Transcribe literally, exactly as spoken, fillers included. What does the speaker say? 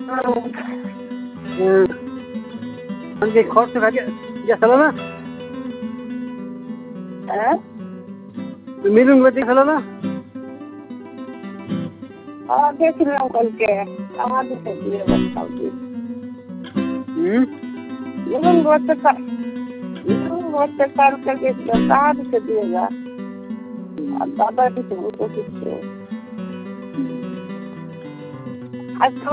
उनके खर्च खा के जैसा ना मिलूंगा देख ना। हाँ देख रहे हैं कल के कहाँ दिखाई दिए बताओ जी। मिलूंगा बहुत का मिलूंगा बहुत कार करके कहाँ दिखाई दिएगा। अब दादा की तो वो तो कुछ आज